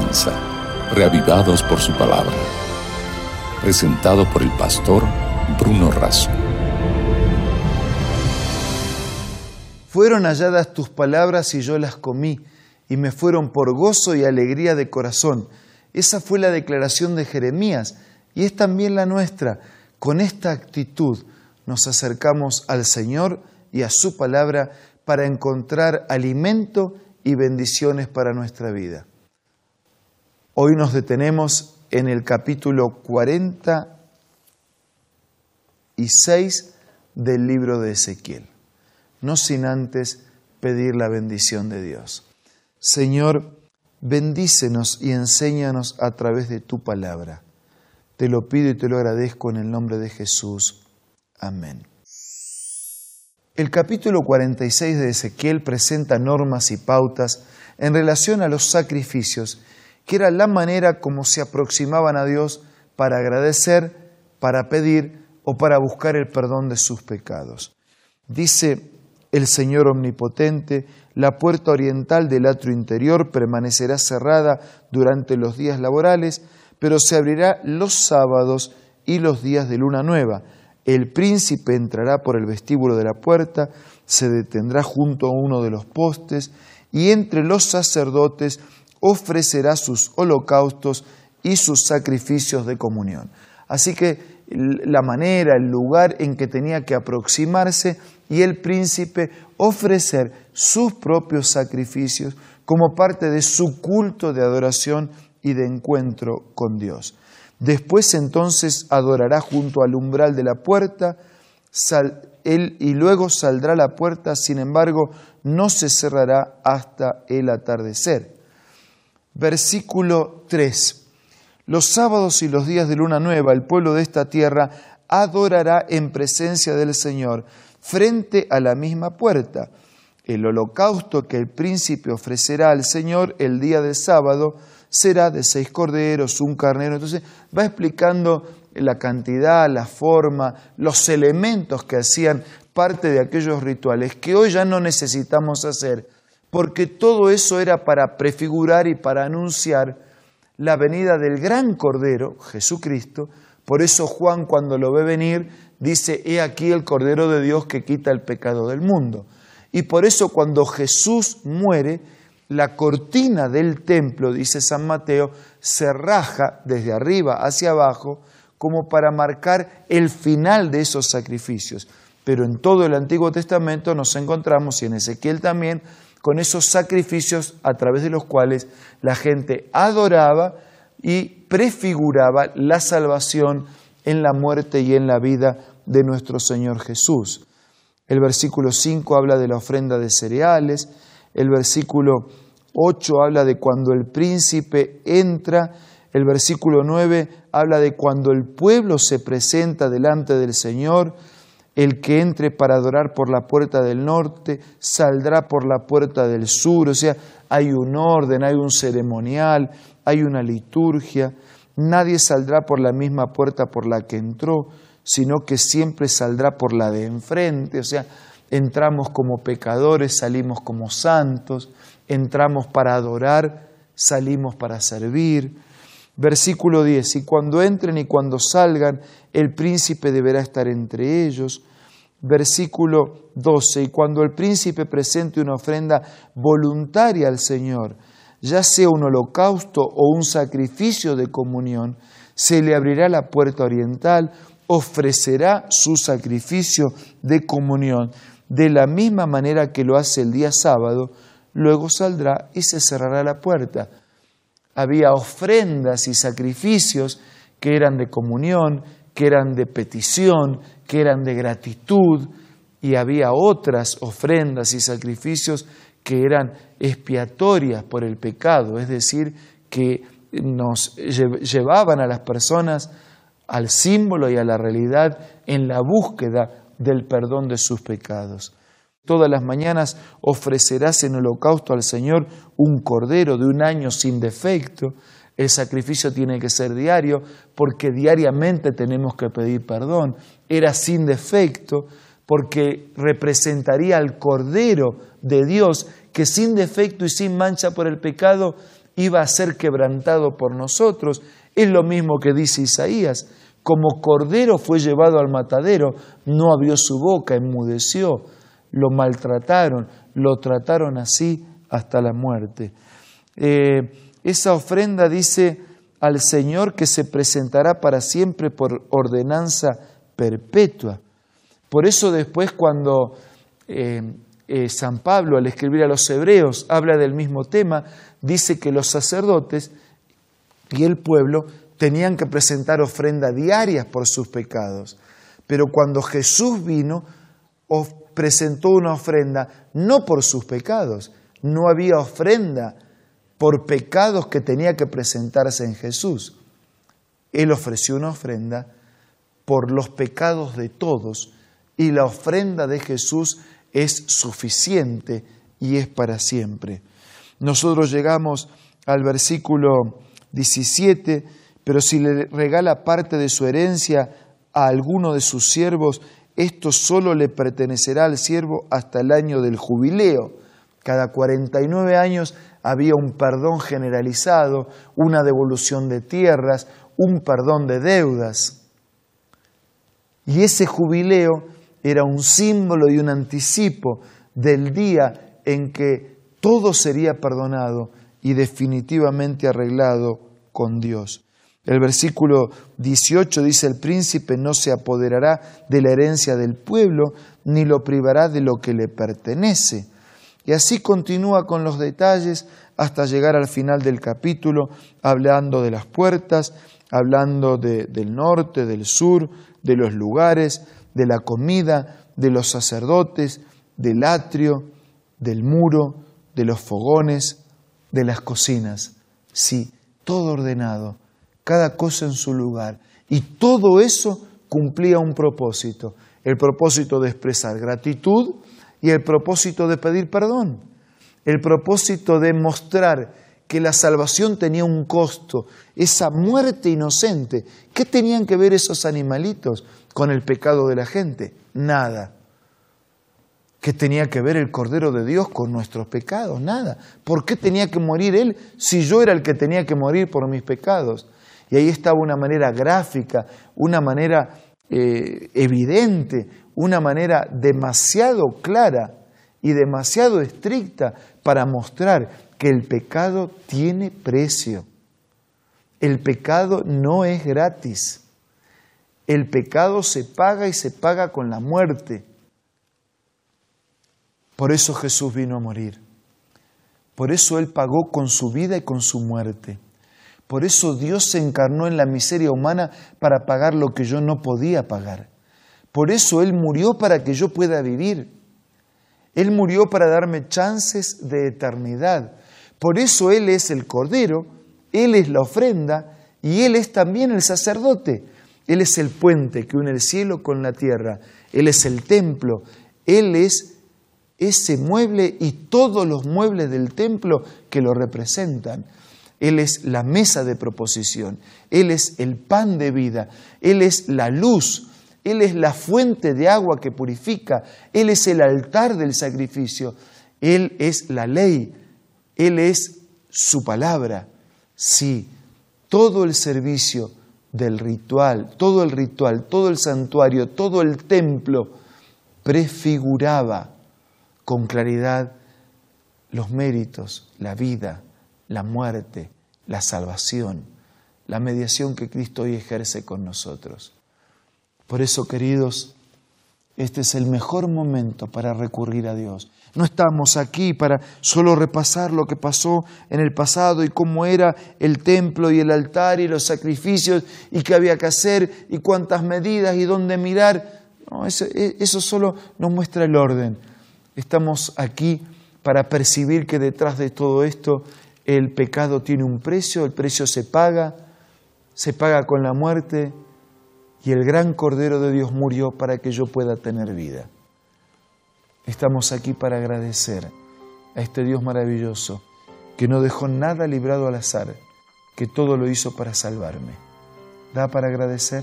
comienza, reavivados por su palabra. Presentado por el pastor Bruno Razo. Fueron halladas tus palabras y yo las comí, y me fueron por gozo y alegría de corazón. Esa fue la declaración de Jeremías, y es también la nuestra. Con esta actitud nos acercamos al Señor y a su palabra para encontrar alimento y bendiciones para nuestra vida. Hoy nos detenemos en el capítulo 46 del libro de Ezequiel, no sin antes pedir la bendición de Dios. Señor, bendícenos y enséñanos a través de tu palabra. Te lo pido y te lo agradezco en el nombre de Jesús. Amén. El capítulo 46 de Ezequiel presenta normas y pautas en relación a los sacrificios, que era la manera como se aproximaban a Dios para agradecer, para pedir o para buscar el perdón de sus pecados. Dice el Señor Omnipotente: la puerta oriental del atrio interior permanecerá cerrada durante los días laborales, pero se abrirá los sábados y los días de luna nueva. El príncipe entrará por el vestíbulo de la puerta, se detendrá junto a uno de los postes, y entre los sacerdotes ofrecerá sus holocaustos y sus sacrificios de comunión. Así que la manera, el lugar en que tenía que aproximarse y el príncipe ofrecer sus propios sacrificios como parte de su culto de adoración y de encuentro con Dios. Después entonces adorará junto al umbral de la puerta, y luego saldrá la puerta, sin embargo, no se cerrará hasta el atardecer. Versículo 3. Los sábados y los días de luna nueva, el pueblo de esta tierra adorará en presencia del Señor frente a la misma puerta. El holocausto que el príncipe ofrecerá al Señor el día de sábado será de 6 corderos, 1 carnero. Entonces va explicando la cantidad, la forma, los elementos que hacían parte de aquellos rituales que hoy ya no necesitamos hacer, porque todo eso era para prefigurar y para anunciar la venida del gran Cordero, Jesucristo. Por eso Juan, cuando lo ve venir, dice: he aquí el Cordero de Dios que quita el pecado del mundo. Y por eso cuando Jesús muere, la cortina del templo, dice San Mateo, se raja desde arriba hacia abajo como para marcar el final de esos sacrificios. Pero en todo el Antiguo Testamento nos encontramos, y en Ezequiel también, con esos sacrificios a través de los cuales la gente adoraba y prefiguraba la salvación en la muerte y en la vida de nuestro Señor Jesús. El versículo 5 habla de la ofrenda de cereales, el versículo 8 habla de cuando el príncipe entra, el versículo 9 habla de cuando el pueblo se presenta delante del Señor. El que entre para adorar por la puerta del norte saldrá por la puerta del sur. O sea, hay un orden, hay un ceremonial, hay una liturgia. Nadie saldrá por la misma puerta por la que entró, sino que siempre saldrá por la de enfrente. O sea, entramos como pecadores, salimos como santos, entramos para adorar, salimos para servir. Versículo 10, y cuando entren y cuando salgan, el príncipe deberá estar entre ellos. Versículo 12, y cuando el príncipe presente una ofrenda voluntaria al Señor, ya sea un holocausto o un sacrificio de comunión, se le abrirá la puerta oriental, ofrecerá su sacrificio de comunión de la misma manera que lo hace el día sábado, luego saldrá y se cerrará la puerta. Había ofrendas y sacrificios que eran de comunión, que eran de petición, que eran de gratitud, y había otras ofrendas y sacrificios que eran expiatorias por el pecado, es decir, que nos llevaban a las personas al símbolo y a la realidad en la búsqueda del perdón de sus pecados. Todas las mañanas ofrecerás en holocausto al Señor un cordero de 1 año sin defecto. El sacrificio tiene que ser diario porque diariamente tenemos que pedir perdón. Era sin defecto porque representaría al Cordero de Dios que sin defecto y sin mancha por el pecado iba a ser quebrantado por nosotros. Es lo mismo que dice Isaías: como cordero fue llevado al matadero, no abrió su boca, enmudeció, lo maltrataron, lo trataron así hasta la muerte. Esa ofrenda dice al Señor que se presentará para siempre por ordenanza perpetua. Por eso después cuando San Pablo, al escribir a los hebreos, habla del mismo tema, dice que los sacerdotes y el pueblo tenían que presentar ofrendas diarias por sus pecados. Pero cuando Jesús vino, presentó una ofrenda no por sus pecados. No había ofrenda por pecados que tenía que presentarse en Jesús. Él ofreció una ofrenda por los pecados de todos, y la ofrenda de Jesús es suficiente y es para siempre. Nosotros llegamos al versículo 17, pero si le regala parte de su herencia a alguno de sus siervos, esto solo le pertenecerá al siervo hasta el año del jubileo. Cada 49 años había un perdón generalizado, una devolución de tierras, un perdón de deudas. Y ese jubileo era un símbolo y un anticipo del día en que todo sería perdonado y definitivamente arreglado con Dios. El versículo 18 dice: el príncipe no se apoderará de la herencia del pueblo, ni lo privará de lo que le pertenece. Y así continúa con los detalles hasta llegar al final del capítulo, hablando de las puertas, hablando del norte, del sur, de los lugares, de la comida, de los sacerdotes, del atrio, del muro, de los fogones, de las cocinas. Sí, todo ordenado, cada cosa en su lugar. Y todo eso cumplía un propósito: el propósito de expresar gratitud y el propósito de pedir perdón, el propósito de mostrar que la salvación tenía un costo, esa muerte inocente. ¿Qué tenían que ver esos animalitos con el pecado de la gente? Nada. ¿Qué tenía que ver el Cordero de Dios con nuestros pecados? Nada. ¿Por qué tenía que morir Él si yo era el que tenía que morir por mis pecados? Y ahí estaba una manera gráfica, una manera evidente, una manera demasiado clara y demasiado estricta para mostrar que el pecado tiene precio. El pecado no es gratis. El pecado se paga, y se paga con la muerte. Por eso Jesús vino a morir. Por eso Él pagó con su vida y con su muerte. Por eso Dios se encarnó en la miseria humana para pagar lo que yo no podía pagar. Por eso Él murió para que yo pueda vivir. Él murió para darme chances de eternidad. Por eso Él es el Cordero, Él es la ofrenda y Él es también el sacerdote. Él es el puente que une el cielo con la tierra. Él es el templo. Él es ese mueble y todos los muebles del templo que lo representan. Él es la mesa de proposición. Él es el pan de vida. Él es la luz. Él es la fuente de agua que purifica. Él es el altar del sacrificio. Él es la ley. Él es su palabra. Sí, todo el servicio del ritual, todo el santuario, todo el templo prefiguraba con claridad los méritos, la vida, la muerte, la salvación, la mediación que Cristo hoy ejerce con nosotros. Por eso, queridos, este es el mejor momento para recurrir a Dios. No estamos aquí para solo repasar lo que pasó en el pasado y cómo era el templo y el altar y los sacrificios y qué había que hacer y cuántas medidas y dónde mirar. No, eso solo nos muestra el orden. Estamos aquí para percibir que detrás de todo esto el pecado tiene un precio, el precio se paga con la muerte, y el gran Cordero de Dios murió para que yo pueda tener vida. Estamos aquí para agradecer a este Dios maravilloso que no dejó nada librado al azar, que todo lo hizo para salvarme. ¿Da para agradecer?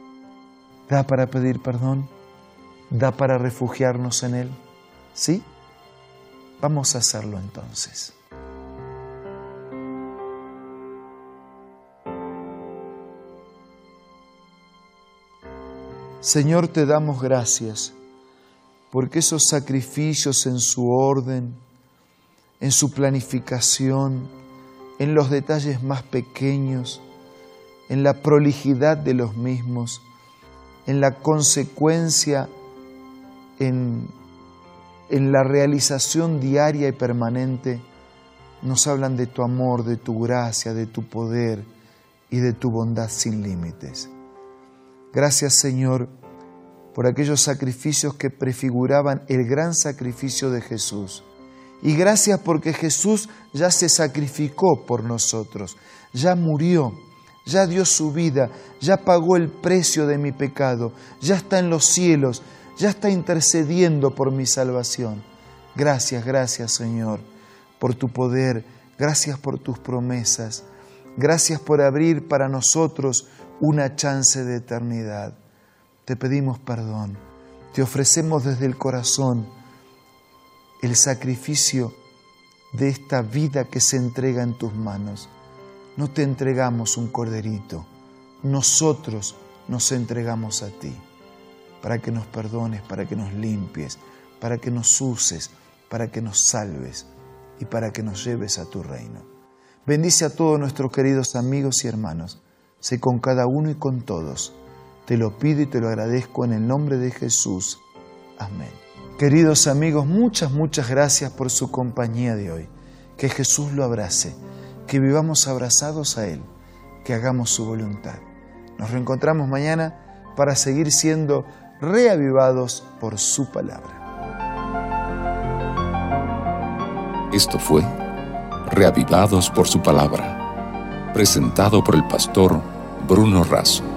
¿Da para pedir perdón? ¿Da para refugiarnos en Él? ¿Sí? Vamos a hacerlo entonces. Señor, te damos gracias, porque esos sacrificios en su orden, en su planificación, en los detalles más pequeños, en la prolijidad de los mismos, en la consecuencia, en la realización diaria y permanente, nos hablan de tu amor, de tu gracia, de tu poder y de tu bondad sin límites. Gracias, Señor, por aquellos sacrificios que prefiguraban el gran sacrificio de Jesús. Y gracias porque Jesús ya se sacrificó por nosotros, ya murió, ya dio su vida, ya pagó el precio de mi pecado, ya está en los cielos, ya está intercediendo por mi salvación. Gracias, gracias, Señor, por tu poder, gracias por tus promesas, gracias por abrir para nosotros una chance de eternidad. Te pedimos perdón, te ofrecemos desde el corazón el sacrificio de esta vida que se entrega en tus manos. No te entregamos un corderito, nosotros nos entregamos a ti, para que nos perdones, para que nos limpies, para que nos uses, para que nos salves y para que nos lleves a tu reino. Bendice a todos nuestros queridos amigos y hermanos, sé con cada uno y con todos. Te lo pido y te lo agradezco en el nombre de Jesús. Amén. Queridos amigos, muchas gracias por su compañía de hoy. Que Jesús lo abrace, que vivamos abrazados a Él, que hagamos su voluntad. Nos reencontramos mañana para seguir siendo reavivados por su palabra. Esto fue Reavivados por su palabra, presentado por el pastor Bruno Razo.